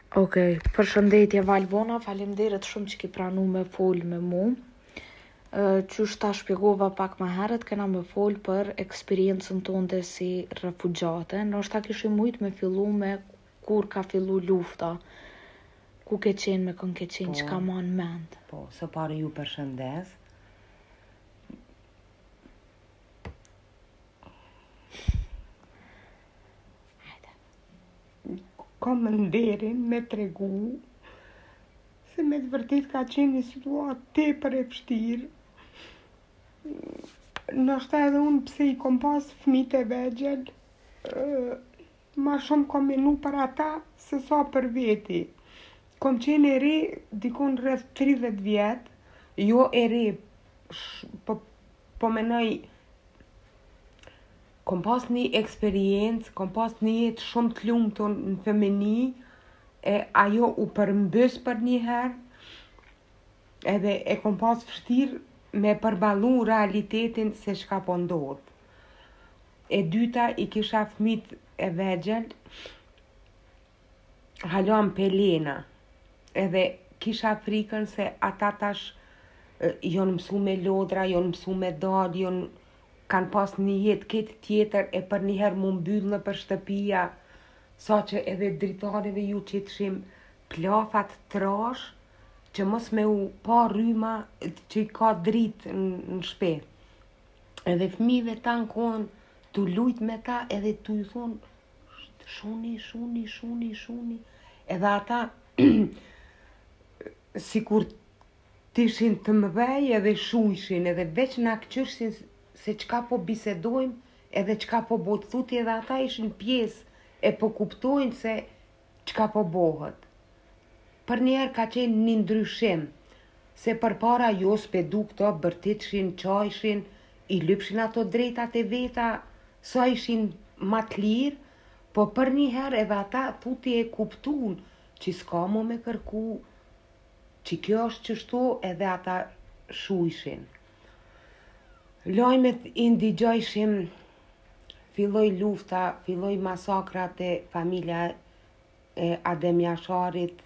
Okej, përshëndetje Valbona, faleminderit shumë që ki pranu me fol me mu. Qysh ta shpjegova pak më herët, kena me fol për eksperiencën tonde si refugjate. Ndoshta kishim mujt me fillu me kur ka fillu lufta. Ku ke qenë me kën ke qenë, që ka ma në mend? Po, së pari ju përshëndes. Kam nderin me tregu se me të vërtet ka qenë një situatë tepër e vështirë. Ndoshta edhe unë pse i kom pas fëmijët e vegjël, ma shumë kom menu për ata se sa për veti. Kom qenë e re dikun rreth 30 vjet, jo e re, po menoj, kom pas një eksperiencë, kom pas një jetë shumë të lumtur në femini, e ajo u përmbys për një herë, edhe e kom pas vështirë me përballu realitetin se çka po ndodh. E dyta, i kisha fëmijët e vegjël, halon Pelena, edhe kisha frikën se ata tash jonë mësu me lodra, jonë mësu me dal, kanë pas një jetë këtë tjetër e për njëherë mu mbyllë në për shtëpia, sa që edhe dritareve ju që të shim plafat trash, që mos me u pa rryma që i ka dritë në shpe. Edhe fëmijëve ta në kohën tu lujt me ta edhe tu i thonë shuni. Edhe ata sikur tishin të mëdhej edhe shujshin, edhe veç na këqyrshin se çka po bisedojmë edhe çka po bëhet thuti, edhe ata ishin pjesë e po kuptojnë se çka po bëhet. Për njerë ka qenë një ndryshim, se përpara jo spedu këto bërtitshin, qajshin, i lypshin ato drejtat e veta, sa ishin ma të lirë, po për njëherë edhe ata thuti e kuptun që s'ka mu me kërku, që kjo është qështu, edhe ata shujshin. Lajmet i ndigjojshim, filloj lufta, filloj masakrat e familja e Adem Jasharit,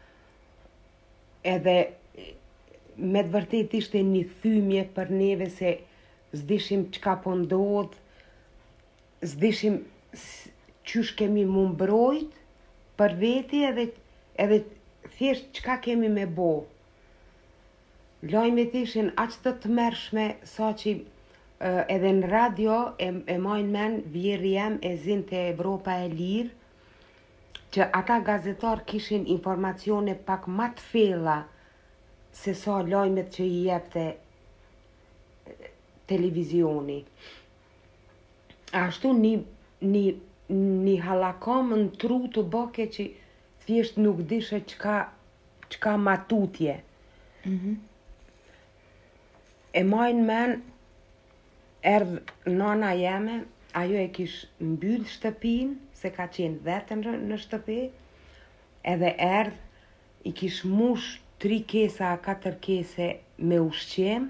edhe me të vërtet ishte një thymje për neve se s'dishim çka po ndodh, s'dishim qysh kemi mu mbrojt për veti edhe thjesht çka kemi me bo. Lajmet ishin aq të mërshme sa që edhe në radio e majnë men vjeri jem e zinte Evropa e Lirë, që ata gazetar kishin informacione pak ma të fella se sa lajmet që i jepte televizioni. Ashtu një halakam në tru të bake që thjesht nuk dishe çka matutje. E majnë men, erdhë nana jeme, ajo e kish mbyll shtëpin, se ka qenë vetën në shtëpi, edhe erdhë, i kish mush 3 kesa, 4 kese me ushqim,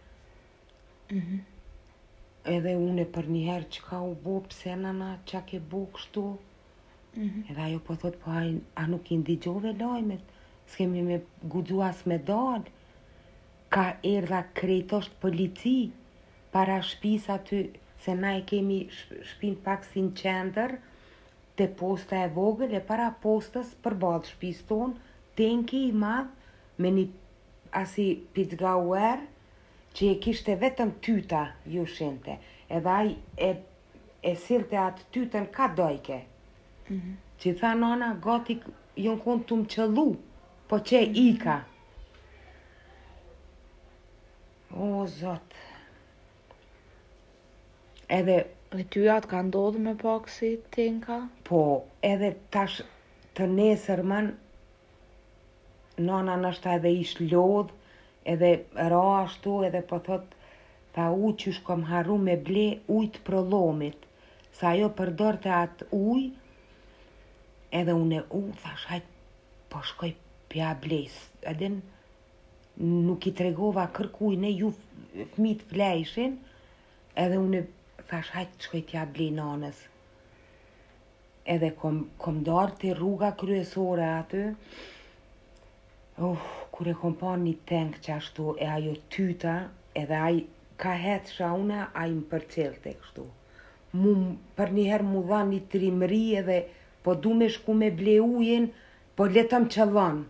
edhe une për njëherë që ka u bo, pse nana, qa ke bo kështu, edhe ajo po thot, po a nuk i ndigjove lajmet, s'kemi me guxu as me dal, ka erdha krejtosht polici, para shpis aty, se na e kemi shpin pak si në qendër, te posta e vogël, e para postës përballë shpis ton, tenki i madh, me një asi pizgauer, që e kishte vetëm tyta ju shinte, edhe ai e silte atë tytën ka dojke. Që tha nana, gati jon konë të më qëllu, po që ika. O, Zot. Edhe ty atë ka ndodhë me pak si tenka? Po, edhe tash të nesërmën, nana nështë edhe ish lodh, edhe ra ashtu, edhe po thot, tha qysh kom harru me ble ujt prolomit, sa ajo përdorte atë uj, edhe une thash, hajt, po shkoj pja blejs, edhe nuk i tregova kërkuj, ne ju fmit flejshin, edhe une thash, hajt, shkoj t'ja blej nanës. edhe kom darë të rruga kryesore aty. Kur e kom pa një tank që ashtu e ajo tyta, edhe aj ka hetë shauna, aj më përcelte kështu. Për njëherë mu dha një trimëri edhe po du me shku me ble ujin, po letëm qëllon.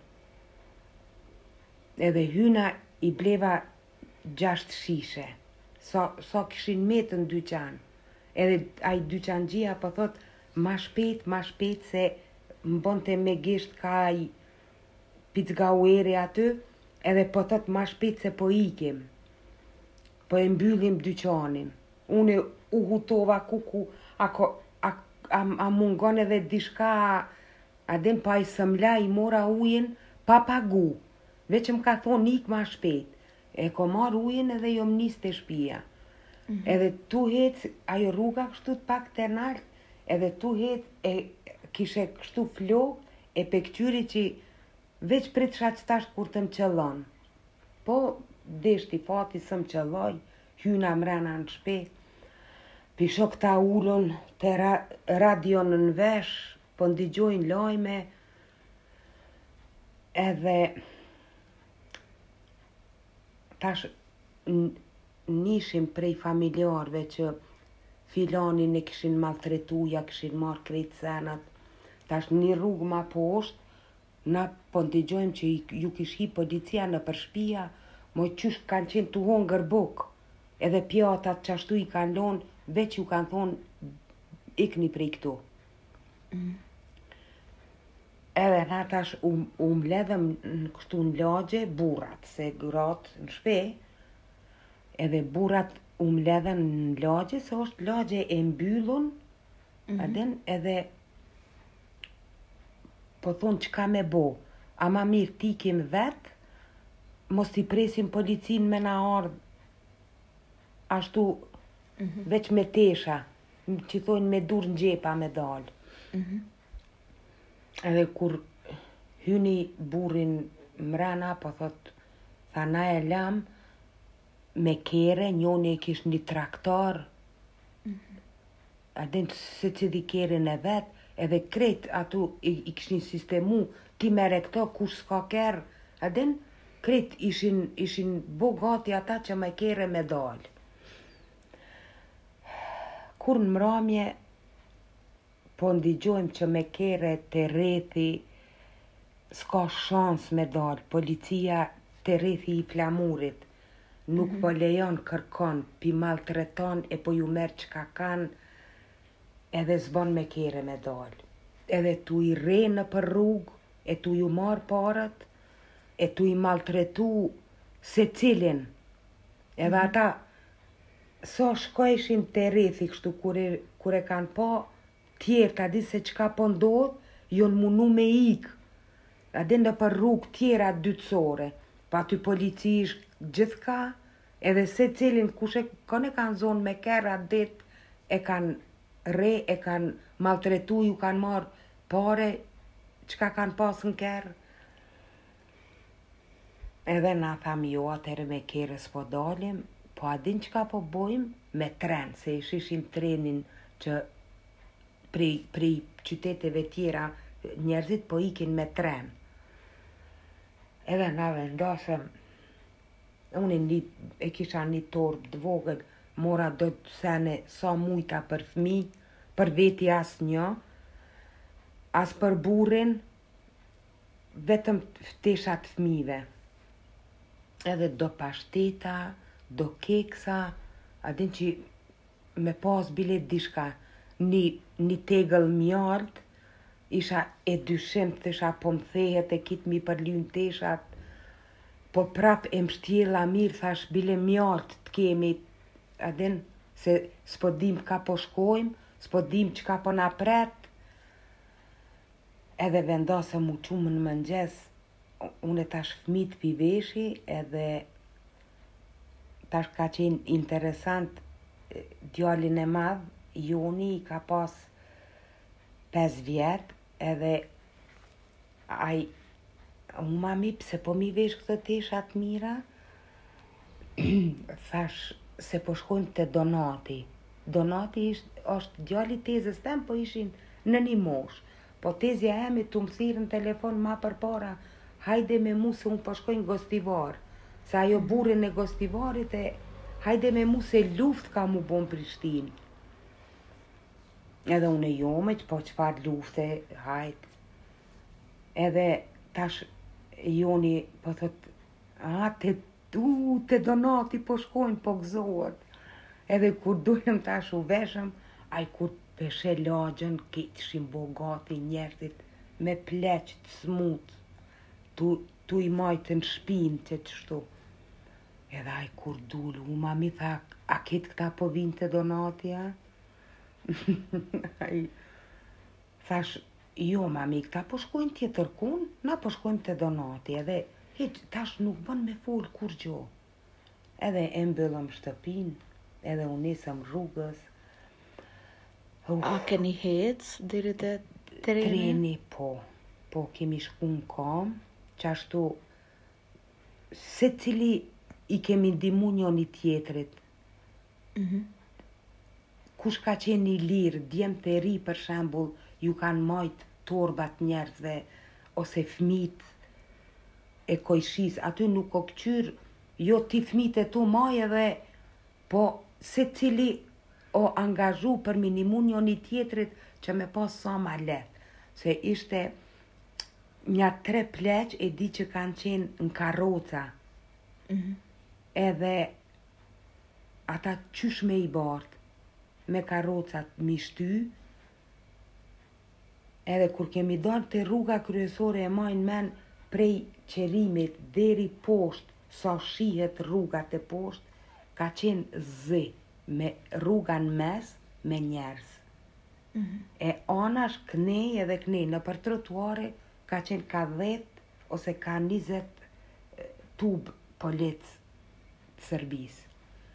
Edhe hyna i bleva 6 shishe, sa kishin metë në dyqan. Edhe aj dyqangjia po thot, ma shpejt se më bonte me gisht ka aj pizgaueri aty, edhe po thot ma shpejt se po ikim. Po e mbyllim dyqanin. Une u hutova kuku, a mungon edhe dishka, a den pa i sëmla i mora ujin, pa pagu. Veç më ka thonë ik ma shpejt. E ko marr ujin edhe jo më nis të shpia. Edhe tu hec, ajo rruga kështu të pak të nalt, edhe tu hec e kishe kështu flok, e pe këtyri që veç prit shaq kur të më qëllon. Po, deshti fati së më qëlloj, hyna mrena në shpe. Pisho këta ullon të radion në vesh, po ndigjojnë lajme, edhe tash nishim prej familjarve që filanin e kishin maltretuja, kishin marrë krejt senat. Tash një rrugë ma poshtë, na po ndigjojmë që ju kish hi policia në për shpia, moj qysh kanë qenë të hongër buk, edhe pjatat që ashtu i kanë lonë, veç ju kanë thonë ikni prej këtu. Edhe na tash u mbledhëm kështu në lagje burrat, se gratë në shpe, edhe burrat u mbledhëm në lagje, se është lagje e mbyllun, edhe po thonë që ka me bo, a ma mirë tikim vetë, mos t'i presim policin me na ardhë, ashtu veç me tesha, që thonë me dur në gjepa me dalë. Edhe kur hyni burin mrena, po thot, tha na e lam me kere, njoni e kish një traktor, adin se cili kerin e vet, edhe krejt atu i kishin sistemu, ti mere këto kush s'ka kerë, adin krejt ishin bo gati ata që me kere me dalë. Kur në mramje, po ndigjojmë që me kere të rethi, s'ka shans me dalë, policia të rethi i flamurit, nuk po lejon kërkon, pi maltreton e po ju merë që ka kanë, edhe s'bon me kere me dalë. Edhe tu i re në për rrugë, e tu ju marë parët, e tu i maltretu se cilin. Edhe ata, sa shkojshin të rethi kështu, kur e kanë pa, tjerë, ta di se qka po ndodh, jon munu me ikë. A di në për rrugë tjera dytësore, pa ty policish gjithka, edhe se cilin kushe kone kanë zonë me kërë atë dit, e kanë re, e kanë maltretu, ju kanë marë pare, qka kanë pasë në kërë. Edhe na tham jo, atëre me kërë s'po dalim, po adin qka po bojmë me tren, se i shishim trenin që prej qyteteve tjera njerëzit po ikin me tren. Edhe na vendosëm, unë e kisha një torb të vogël, mora do të sene sa mujta për fmi, për veti as një, as për burin, vetëm fteshat fmive. Edhe do pashteta, do keksa, adin që me pas bilet dishka, një tegël mjalt, isha e dyshim të isha po më thehet e kitë mi përlynë teshat, po prap e mshtjela mirë, thash bile mjalt të kemi, adin, se s'po dim ka po shkojmë, s'po dim që ka po na pret, edhe vendosëm u qumë në mëngjes, unë tash fmit piveshi, edhe tash ka qenë interesant, djalin e madh, Joni, i ka pas 5 vjet, edhe ai, mami, pse po mi vesh këto teshat mira? Thash, se po shkojmë te Donati. Donati është djali tezës tem, po ishin në një mosh. Po tezja eme të më thirë në telefon ma për para, hajde me mu se unë përshkoj në Gostivar. Se ajo burën e Gostivarit e hajde me mu se luft ka mu bon Prishtinë. Edhe unë e jome që po qëfar lufte, hajt. Edhe tash joni po thot, te Donati po shkojnë, po gëzohet. Edhe kur dujëm tash u veshëm, aj kur peshe lagjën, kitëshim bogati njerëzit me pleq të smut, tu i majtë në shpinë që të shtu. Edhe aj kur dullu, mami tha, a kitë këta po vinë të Donati, a? Thash, jo mami, këta po shkojnë tjetër kun, na po shkojnë të Donati, edhe tash nuk bën me fol kur gjo. Edhe e mbyllëm shtëpin, edhe unë nisëm rrugës. A keni hec deri te treni? Treni, po kemi shku në kam, qashtu se cili i kemi ndimu njoni tjetrit. Kush ka qenë i lirë, djemë të ri për shembull, ju kanë majt torbat njerëzve, ose fmit e kojshis, aty nuk o këqyr, jo ti fmit e tu maj edhe, po se cili o angazhu për minimun njoni tjetrit që me pas sa ma let. Se ishte nja 3 pleq e di që kanë qenë në karroca. Edhe ata qysh me i bart, me karrocat mi shty, edhe kur kemi dalë të rruga kryesore e majnë men prej qerimit deri poshtë, sa shihet rrugat e poshtë, ka qenë zi, me rruga në mes, me njerës. E anash knej edhe knej, në për trotuare ka qenë ka 10 ose ka 20 tub polic të Serbisë.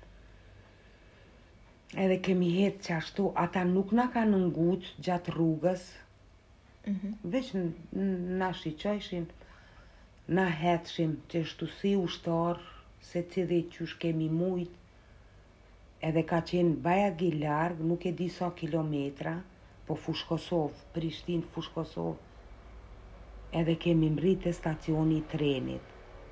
Edhe kemi hetë që ashtu, ata nuk na kanë nguq gjatë rrugës, veç na shiqojshin, na hetshim që shtu si ushtar, se cili qysh kemi mujt, edhe ka qenë bajagi larg, nuk e di sa kilometra, po fush Kosovë, Prishtinë fush Kosovë, edhe kemi mrit e stacioni i trenit.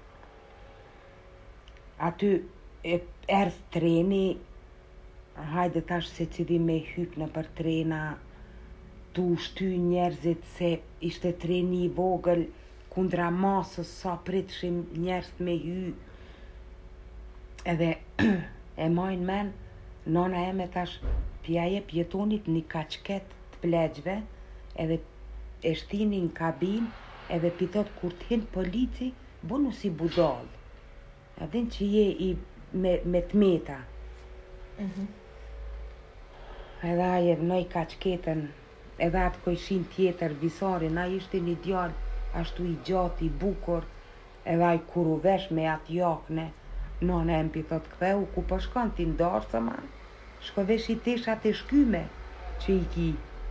Aty erdh treni, hajde tash se cili me hyp në për trena, tu shty njerëzit se ishte treni i vogël, kundra masës sa pritshim njerëz me hy. Edhe e majnë men, nona eme tash pja jep jetonit një kaçket të pleqve, edhe e shtini në kabin, edhe pitot kur t'hin polici, bonu si budal. A din që je me t'meta. Edhe aje vnoj kaçketën, edhe atë kojshin tjetër visari, na ishte një djallë ashtu i gjatë, i bukur, edhe aj kur u vesh me atë jakne, nona e mpi thot ktheu, ku po shkon ti ndarë, ma? Shko vesh i teshat e shkyme që i ki.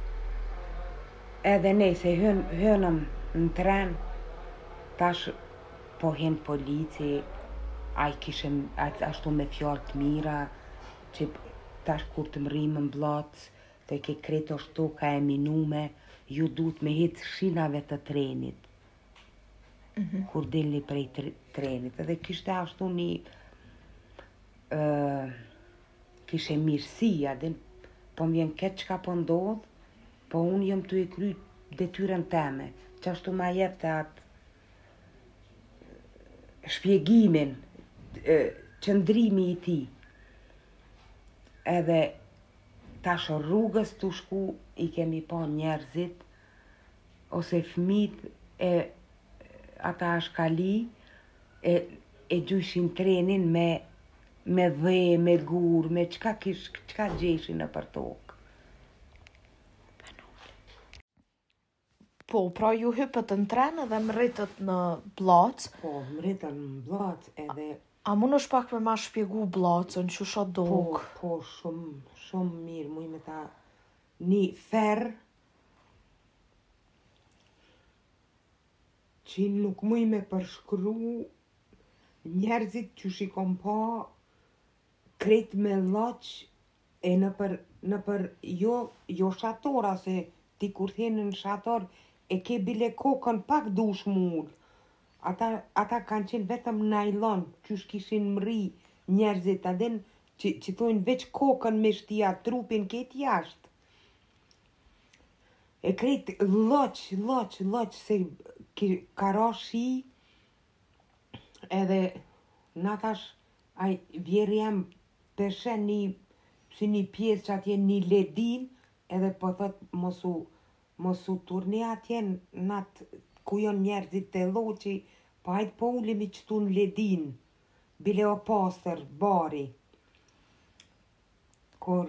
Edhe ne se hënëm në tren, tash po hen polici, aj kishem ashtu me fjallë të mira, që tash kur të mërim në blac, të ke kreto shtu ka e minume, ju duhet me hitë shinave të trenit. Kur dilni prej trenit. Edhe kishte ashtu një kishe mirësia, po m'vjen keq çka po ndodh, po unë jëm të i kry detyrën teme, që ashtu ma jep të atë shpjegimin, qëndrimi i ti. Edhe tash rrugës të shku i kemi pa njerëzit, ose fmit e ata shkali, e gjyshin trenin me dhe, me gur, me qka gjeshin në për tokë. Po, pra ju hypët në tren edhe më rritët në blac. Po, më rritën në blac edhe... A mund është pak me ma shpjegu blacën, që shë dok? Po, shumë mirë, muj me ta një ferë, që nuk muj me përshkru njerëzit që shikom pa kret me loq e në për jo shatora se ti kur thënë në shator, e ke bile kokën pak dush mull. Ata kanë qenë vetëm nailon, qysh kishin mri njerëzit, adin që thojnë veç kokën me shtia, trupin ketë jashtë. E krejt loq, se ka ra shi, edhe na tash, vjeri jam përshen si një pjesë që atje një ledin, edhe po thot mosu turni atje nat ku jon njerëzit të loqi, po hajt po ulemi qëtu në ledin, bile o pastër, bari. Kur,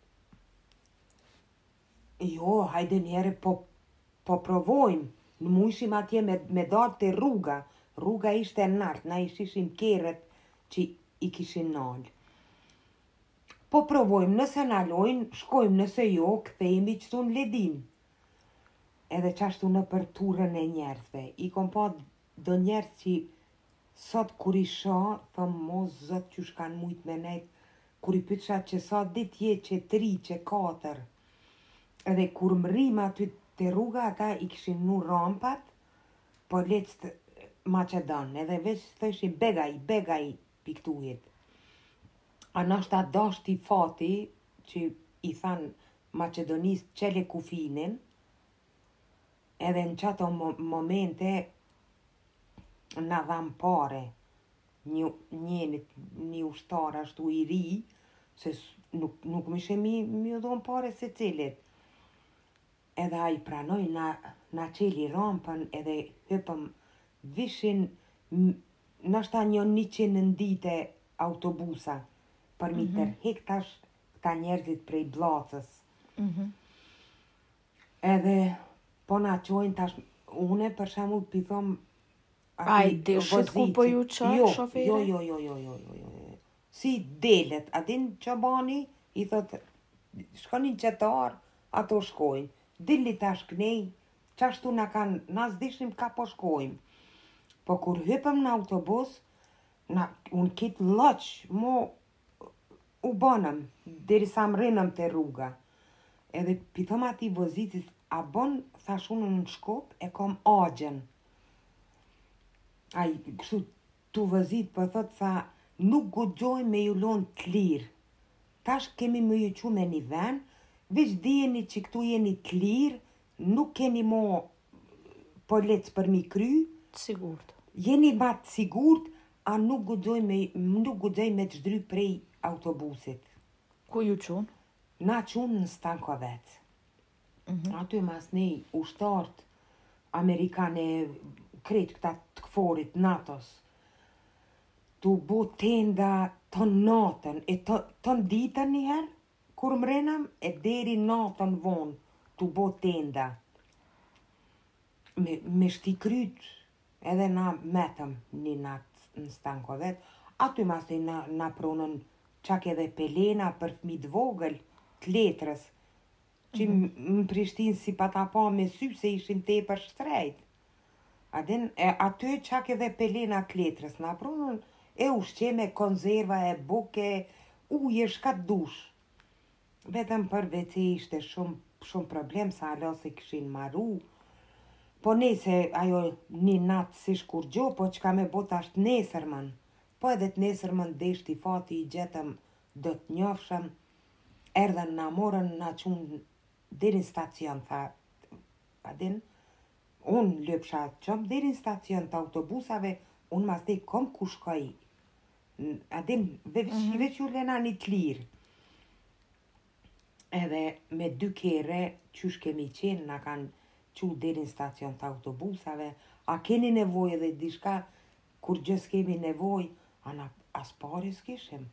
jo, hajde njerë po provojmë, në mu ishim atje me dalë të rruga ishte nartë, na ishim kerët që i kishin nalë. Po provojmë, nëse nalojnë, shkojmë, nëse jo, kthejemi qëtu në ledin. Edhe qashtu në për turën e njerëzve. I kom pa do njerëz që sot kur i shoh, thëm mos zot që shkan mujt me nejt, kur i pyetsha që sa dit je, që 3, që 4. Edhe kur mrim aty të rruga, ata i kishin nu rampat, po lecët Macedon, edhe veç thëshin begaj piktujet. A nashta dashti fati, që i than Macedonist qele kufinin, edhe në qato momente na dham pare, një ushtar ashtu i ri, se nuk më ishe mi dhon pare se cilit. Edhe a i pranoj, na qeli rampën, edhe hypëm vishin, nashta 100 në dite autobusa, për mi tërhek tash këta njerëzit prej Bllacës. Edhe po na qojnë tash, une për shembull pithom A i dishit ku po ju qaj, shoferi? Jo. Si delet, adin qobani, i thot, shkonin qëtar, ato shkojnë. Dilli tash knej, qashtu na zdishnim ka po shkojmë. Po kur hypëm në autobus, unë kitë loq, u banëm, deri sa më rrinëm të rruga. Edhe pithom ati vozitit, a bon, thash unë në Shkop, e kom agjen. A i kështu tu vëzit, po thot, tha, nuk guxoj me ju lon të lirë. Tash kemi më ju qu me një ven, veç dijeni që këtu jeni të lirë, nuk keni mo polec për mi kry. Sigurt. Jeni ma të sigurt, a nuk guxoj me të shdry prej autobusit. Ku ju qun? Na qunë në Stankovec. Aty mas nej ushtart Amerikane, krejt këta të këforit, NATO-s. Tu bo tenda ton natën, e ton ditën njëherë, kur mrenëm, e deri natën vonë, tu bo tenda. Me shti kryt, edhe na metëm një natë në Stankovet, aty mas na pronën qak edhe pelena për fmit vogël, të letrës, që më Prishtinë si pata pa me sy se ishin te për shtrejt. Adin, aty qak edhe pelena të letrës, na pronën e ushqeme, konzerva, e buke, uje, shkat dush. Vetëm për veci ishte shumë problem, sa alo se këshin maru. Po nese, ajo një natë si shkur gjo, po qka me bot ashtë nesërmën. Po edhe të nesërmën deshti fati i gjetëm do të njofshëm, erdhen na morën, na qunë deri në stacion, tha, adin, unë lëpsha qëmë deri në stacion të autobusave, unë mas dhe kom ku shkoj. Adin, veç ju lena një të lirë. Edhe me 2 kere, qysh kemi qenë, na kanë qu deri në stacion të autobusave, a keni nevoj edhe dishka, kur gjës kemi nevoj, as pare s'kishim.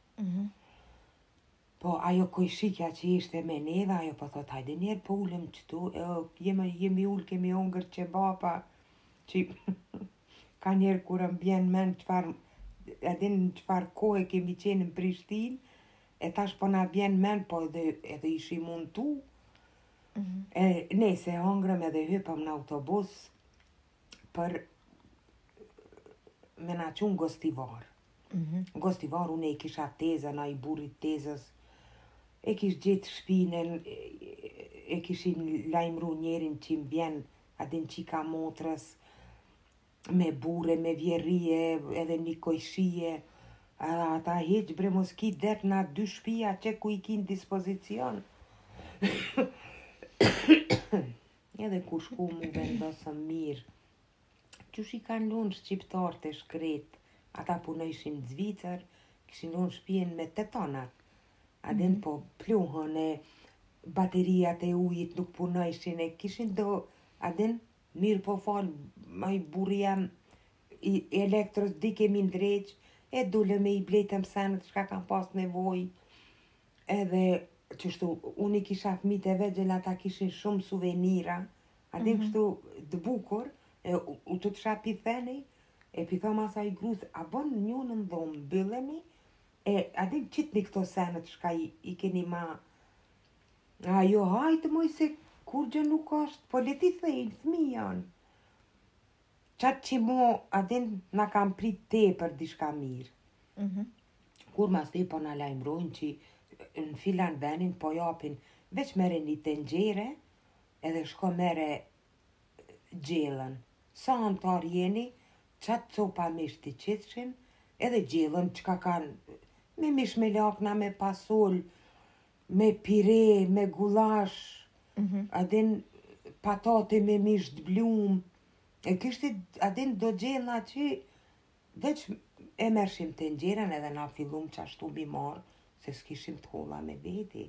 Po ajo kojshikja që ishte me neve, ajo po thot, hajde njerë po ullëm qëtu, jemi ullë, kemi ongër që bapa, që ka njerë kur më bjen men qëfar kohë kemi qenë në Prishtinë, e tash po na bjen men, po edhe ishim unë tu. Nese hongrëm edhe hypëm në autobus për me na qunë Gostivar. Gostivar, une i kisha tezën, a i burit tezës, e kish gjetë shpinën, e kishin lajmëru njerin që më vjen adin qika motrës, me bure, me vjerije, edhe një kojshije, ata heq bre mos ki det na 2 shpia që ku i kin dispozicion. Edhe ku shku mu vendosëm mirë. Qysh i kanë lunë shqiptarët e shkret, ata punojshin Zvicër, kishin lunë shpijen me 8 tonat. Adin po pluhën e bateriat e ujit nuk punojshin e kishin do, adin mirë po falë, ma i burri jam i elektros di kemi ndreq, e dule me i bletëm senet shka kam pas nevoj, edhe qështu, unë i kisha fmit e vegjel, ata kishin shumë suvenira, adin kështu dëbukur, e u të të shapi theni, e pithom asaj gruz, a bon njën në dhomë, bëllemi, e adin qitni këto senet shka i keni ma, ajo hajtë moj se kur gjë nuk është, po leti thejnë, fmijan. Qatë që mo, adin na kam prit te për dishka mirë. Kur mas te po na lajmërojnë që në filan venin po japin, veç mere një tengjere, edhe shko mere gjellën. Sa antar jeni, qatë copa mish të qitshin, edhe gjellën qka kanë, me mish me lakna, me pasol, me pire, me gulash, adin patate me mish të blum, e kishte adin do gjellna që veç e mërshim të nxeren edhe na fillum qashtu mi marë, se s'kishim të holla me veti.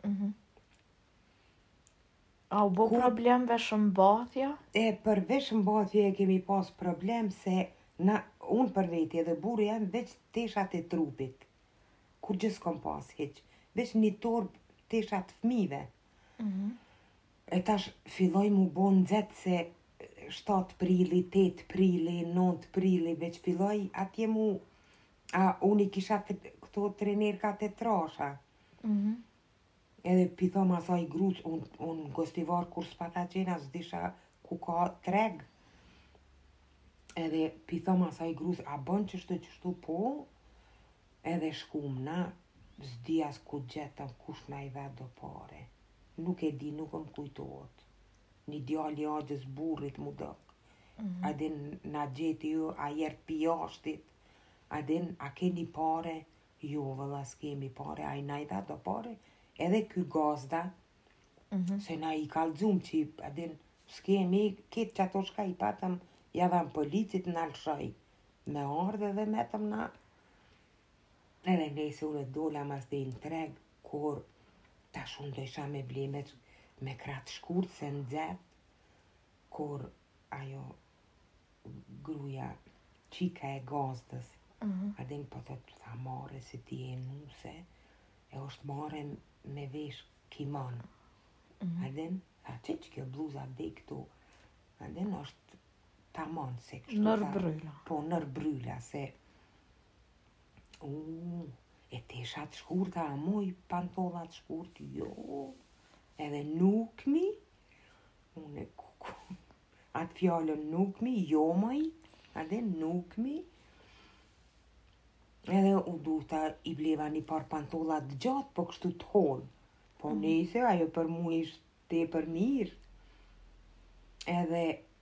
A u bo problem veshëmbathja? E për veshëmbathje e kemi pas problem se unë për veti edhe burri jam veç teshat e trupit, kur gjë s'kom pas heq, veç një torb teshat fmive. E tash filloj mu bo nxet se 7 prili, 8 prili, 9 prili, veç filloj atje mu, unë i kisha këto trenerka të trasha. Edhe pithom asaj gruz, unë gostivar kur s'pata qena, s'disha ku ka treg. Edhe pithom asaj gruz, a bon qështu po, edhe shkum na, s'di as ku gjetëm, kush na i dhe do pare. Nuk e di, nuk më kujtohet. Një djalli agjës burrit mu dëk. Adin na gjeti ju, a jert pijashtit. Adin, a keni pare? Jo, vëlla s'kemi pare, a i na i dhe do pare. Edhe ky gazda, se na i kalzum që, adin, s'kemi, ketë që ato shka i patëm, javëm policit në alëshaj. Me ardhe dhe metëm na. Edhe nese unë dola mas dhe në treg, kur tash unë do isha me blemet me kratë shkurt se në dzet, kur ajo gruja qika e gazdës, adin po të tha mare se ti e nuse, e është mare me vesh kimon. Adin, tha që kjo bluza dhe këtu, adin është tamon se kështu. Nër bryla. Po, nër bryla, se e teshat shkurta, a moj pantollat shkurt, jo, edhe nukmi, unë e kuku, atë fjallën nukmi, jo maj, edhe nukmi, edhe u duhta i bleva një par pantollat gjatë, po kështu të honë, po nese, ajo për mu ishtë te për mirë, edhe,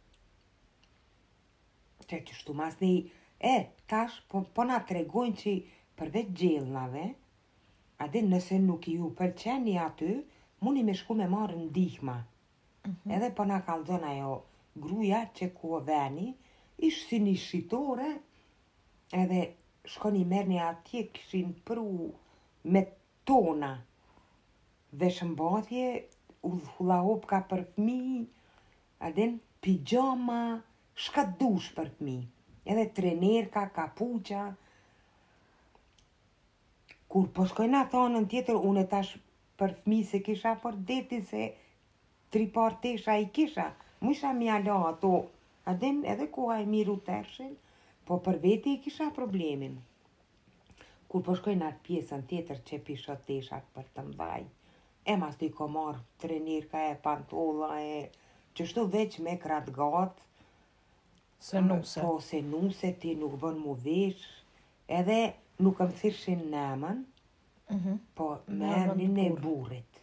që qështu mas nej, tash, po na tregojnë që përveç gjellnave, adin nëse nuk ju pëlqeni aty, muni me shku me marrë ndihma. Edhe po na kalzon ajo gruja që ku veni, ishtë si një shitore, edhe shkoni merni atje, kishin pru me tona, veshëmbathje, hula hopka për fmi, adin pijama, shka dush për fmi, edhe trenerka, kapuqa. Kur po shkojna thonën tjetër, unë tash për fmi se kisha për deti se 3 par tesha i kisha, mu isha mja la ato, adin edhe koha e miru tershin, po për veti i kisha problemin. Kur po shkojna atë pjesën tjetër që pisha teshat për të mdhaj, e mas të i ko marrë trenerka e pantolla e qështu veç me kratë gatë, Se nuse. Po se nuse ti nuk bën mu vesh, edhe nuk më thirshin nëmën, Po me emrin e burrit.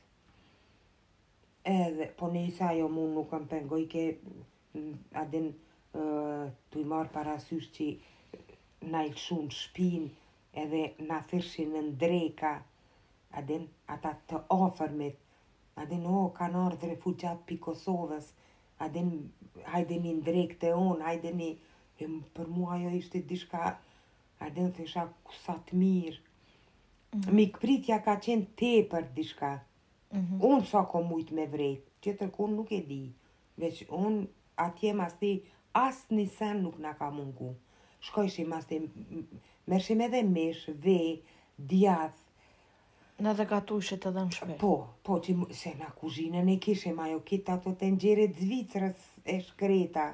Edhe, po nisa jo mu nuk kam pengoj ke adin tu i marë parasysh që na i lëshun shpin edhe na thirshin në ndreka, adin ata të ofërmit, adin kanë ardhë refugjat pi Kosovës, adin hajdeni ndrek të unë, hajdeni, për mua jo ishte dishka, adin thësha sa të mirë. Mikpritja ka qenë tepër dishka. Unë sa ko mujt me vrejt, qëtër kun nuk e di, veç unë atje masti asë një sen nuk na ka mungu. Shkojshim masti, mershim edhe mish, ve, djath. Në dhe gatushit edhe në shpe. Po, që se na kuzhinën e kishim, ajo kita ato të nxerit Zvicrës e shkreta.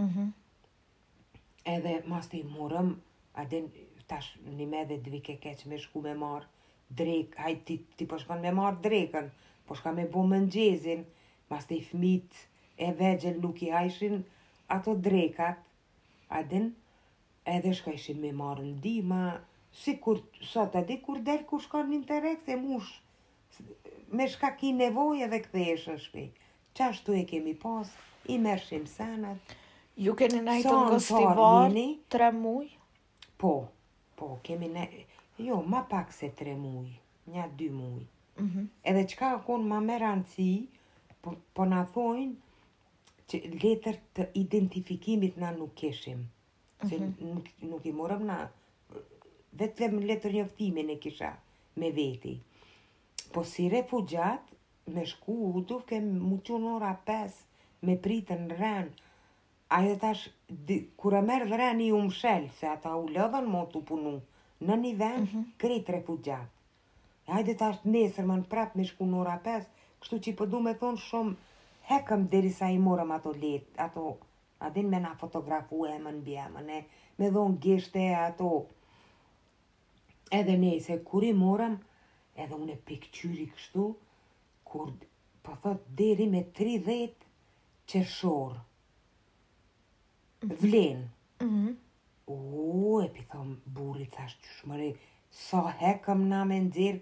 Edhe masti morëm, adin tash një me dhe dvike keq me shku me marë drek, hajt ti po shkon me marë drekën, po shka me bo mëngjezin, masti fmit e vegjel nuk i hajshin ato drekat, adin, edhe shkojshin me marë ndima, si kur sot adi kur del kur shkon një interek se mush, me shka ki nevoj edhe kthesh në shpi. Qashtu e kemi pas, i mershim senat. Ju keni najtë në festival 3 muj? Po, kemi jo, ma pak se 3 muj, nja 2 muj. Edhe qka kon ma me rëndësi, po na thojnë që letër të identifikimit na nuk kishim. Se nuk i morëm na, vetëm letër njoftimin e kisha me veti. Po si refugjat, me shku, duke mu qunë ora 5, me pritën rën, ajo tash, kur e merë dhe rën i umshel, se ata u lëdhën mo të punu, në një vend, krejt refugjat. Hajde tash nesër më në prap me shku në ora 5, kështu që i përdu me thonë shumë, hekëm deri sa i morëm ato letë, ato, adin me na fotografu e më në bjemën, me dhonë gishte ato. Edhe nese, kur i morëm, edhe unë e pikqyri kështu, kur, po thot, deri me 30 qershor. Vlen. E pi thom, burit, thash, qëshmëri, sa hekëm na me nxerë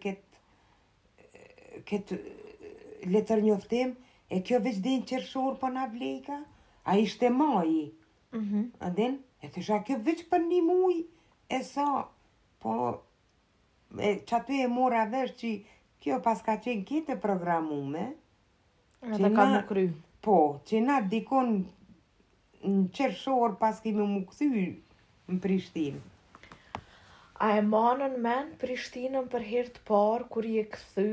këtë letër njoftim, e kjo veç din qershor për na vleka, a ishte maji. Adin, e thësha, kjo veç për një muj, e sa, po, që aty e mora vesh që kjo pas ka qenë kete programume. Edhe ka më kry. Po, që na dikon në qershor pas kemi mu këthy në Prishtinë. A e manën men Prishtinën për herë të parë, kur i e këthy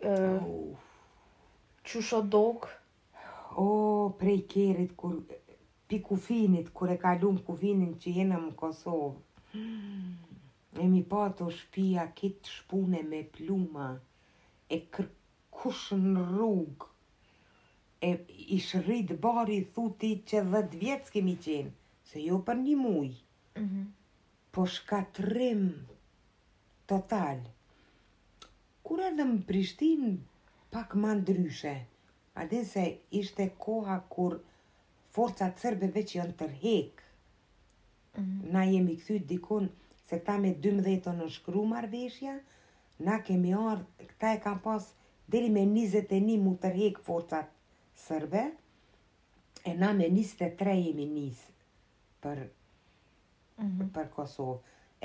qusho dok? Prej kerit, pi kufinit, kur e kalum kufinin që jena më Kosovë. E mi pa të shpia kitë shpune me pluma, e kërkush në rrugë, e ish rrit bari thuti që 10 vjetës kemi qenë, se jo për një muj, po shkatrim total. Kur edhe më Prishtinë, pak ma ndryshe, adin se ishte koha kur forcat serbeve që janë tërhek. Na jemi këthyt dikun, se këta me 12 në shkru marveshja, na kemi ardhë, këta e kam pas deri me 21 mu tërhek forcat sërbe, e na me 23 jemi nisë për Kosovë.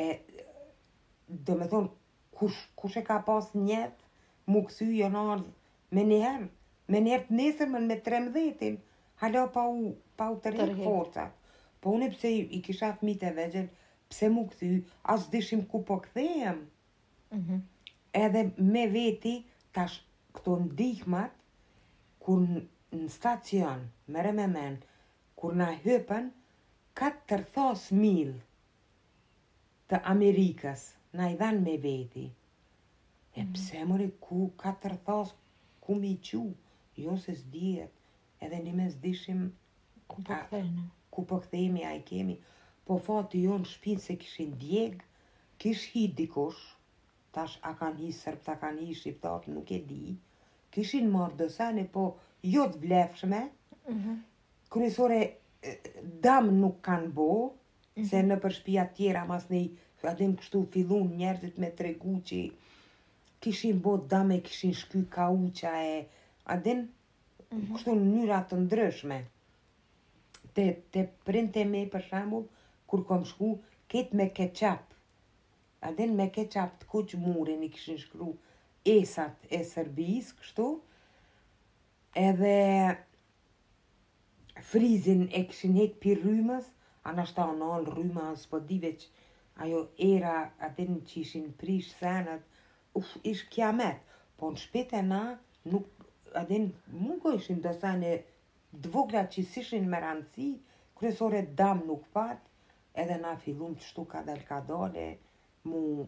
Do me thonë, kush e ka pas njetë, mu këthy janë ardhë me njerë të nesërmën me 13-in, hala pa u tërhek forcat. Po unë pse i kisha fmit e vegjel, pse mu këthy, as dishim ku po këthejem. Edhe me veti, tash këto ndihmat, kur në stacion, mere me men, kur na hypën, 400.000 të Amerikës, na i dhan me veti. E pse mëri ku 400, ku mi qu, jo se s'dijet, edhe një me s'dishim ku po këthejmi, a i kemi. Po fati jo në shpinë se kishin djeg, kish hi dikush, tash a kan hi sërb, a kan hi shqiptar, nuk e di, kishin marrë dësane, po jo të vlefshme, kryesore dam nuk kanë bo, se në për shpia tjera mas një, adin kështu fillun njerëzit me tregu që kishin bot dame, kishin shky kauqa e, a din, kështu në mënyra të ndryshme. Te printe me për shembull, kur kom shku, ket me keqap. A din me keqap të kuq murin i kishin shkru esat e Serbis, kështu, edhe frizin e kishin hek pi rrymës, anashta nal rryma s'po di veç ajo era atin që ishin prish senat, ish kiamet. Po në shpite na nuk, adin mungo ishin do sene dvogla që s'ishin me randësi, kryesore dam nuk pat, edhe na fillum të shtu ka dale, mu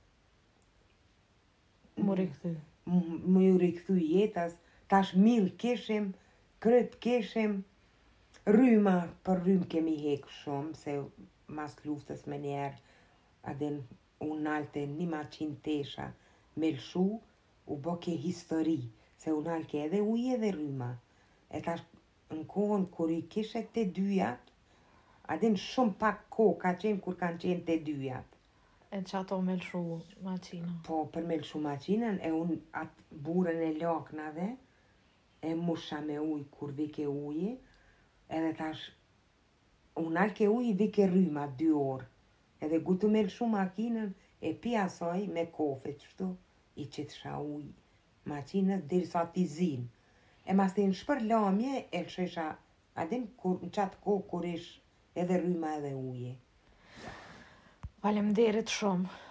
ju rikthy jetës, tash mill kishim, kryt kishim, rryma, për rrymë kemi hek shumë, se mas luftës me njerë, adin unë nalte 100 tesha me lshu, u boke histori, se unë nalke edhe ujë edhe rryma. E tash në kohën kur i kishe të dyjat, adin shumë pak kohë ka qenë kur kanë qenë të dyjat. E që ato me lshu maqina? Po, për me lshu maqinën, e unë atë burën e laknave, e musha me ujë kur vike ujë, edhe tash, unë alke ujë vike rryma 2 orë, edhe gutu me lshu makinën, e pi asaj me kofe qështu, i qitësha ujë, maqinës dirë sa t'i zinë. E mas të në shpër lamje, e lshesha, adin në qatë kohë kur ish edhe rryma edhe ujë. Faleminderit shumë.